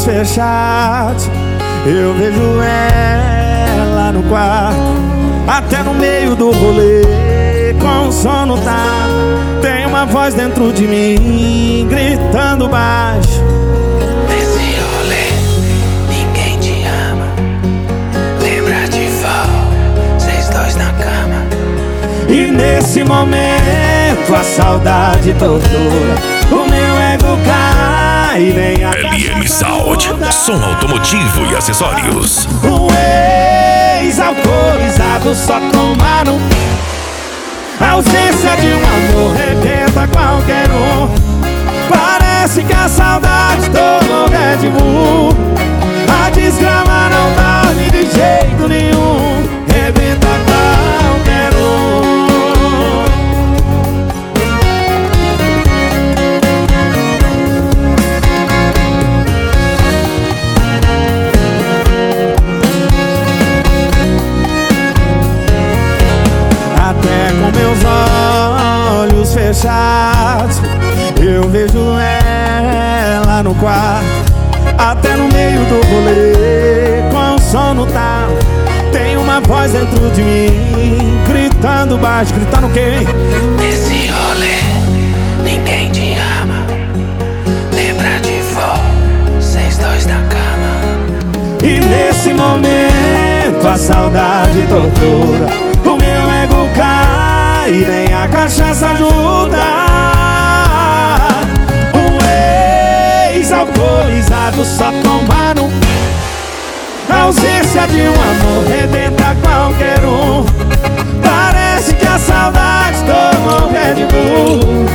fechados, eu vejo ela no quarto, até no meio do rolê, com o sono tá. Tem uma voz dentro de mim, gritando baixo: nesse rolê, ninguém te ama. Lembra de vocês dois na cama. E nesse momento a saudade tortura, o meu ego cai e nem a LM Sound, som automotivo e acessórios. O ex-alcoolizado só tomaram. A ausência de um amor rebenta qualquer um. Parece que a saudade tomou Red Bull. A desgrama não dorme de jeito nenhum, rebenta qualquer um. Até com meus olhos fechados, eu vejo ela no quarto, até no meio do rolê, com o sono tá. Tem uma voz dentro de mim, gritando baixo, gritando quem? Nesse rolê, ninguém te ama. Lembra de vocês dois na cama. E nesse momento a saudade tortura, o meu ego cai e nem a cachaça ajuda. O ex-alcoolizado só tomaram. A ausência de um amor rebenta qualquer um. Parece que a saudade tomou Red Bull.